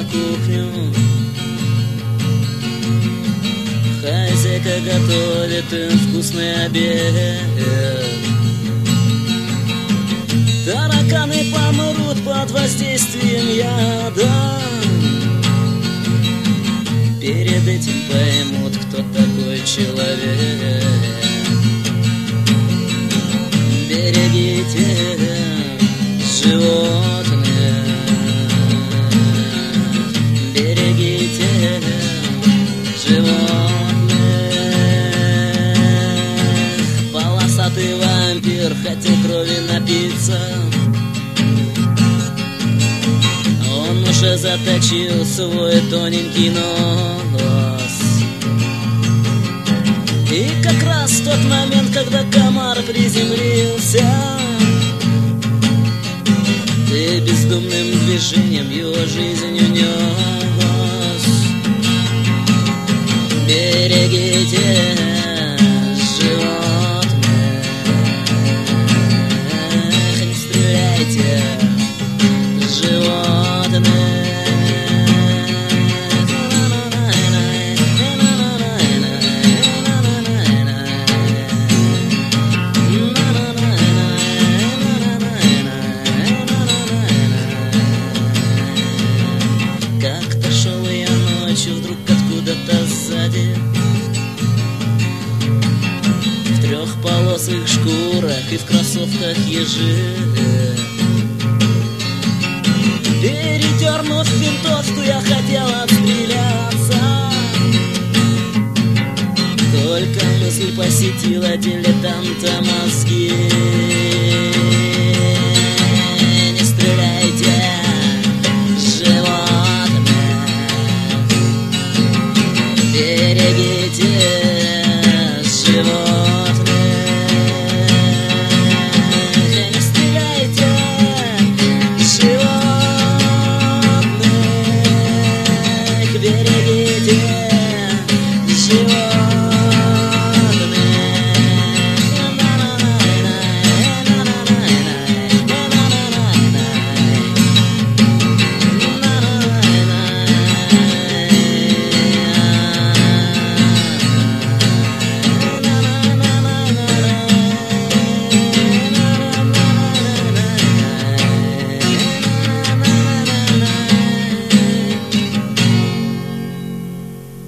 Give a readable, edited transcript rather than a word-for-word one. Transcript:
кухню. Хозяйка готовит им вкусный обед. Тараканы помрут под воздействием яда. Перед этим поймут, кто такой человек. Берегите животных, берегите животных. Полосатый вампир хотел крови напиться. Он уже заточил свой тоненький нос. И как раз в тот момент, когда комар приземлился, ты бездумным движением его жизнь унес. Берегите животных, не стреляйте животных. Как-то шел я ночью, вдруг откуда-то сзади, в трехполосых шкурах и в кроссовках ежи. Передернув винтовку, я хотел отстреляться. Только мысль посетила дилетанта